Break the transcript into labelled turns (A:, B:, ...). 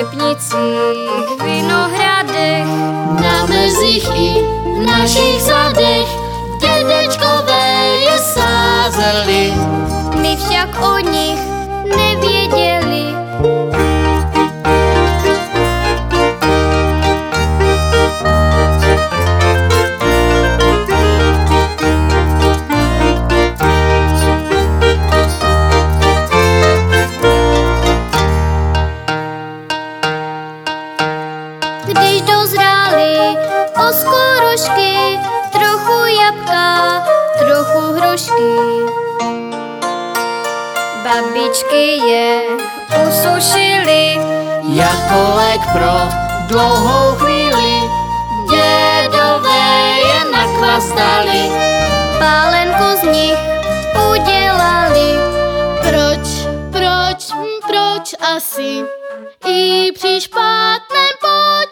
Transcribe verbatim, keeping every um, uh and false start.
A: řepnicích, vinohradech,
B: na mezích i v našich zadech dědečkové je sázeli.
A: my však o nich nevěděli. Když dozrály oskorošky, trochu jabka, trochu hrošky, babičky je usušily.
B: Jako lék pro dlouhou chvíli dědové je na kvas dali.
A: Pálenku z nich udělali.
B: Proč, proč, proč asi i při špatném počasí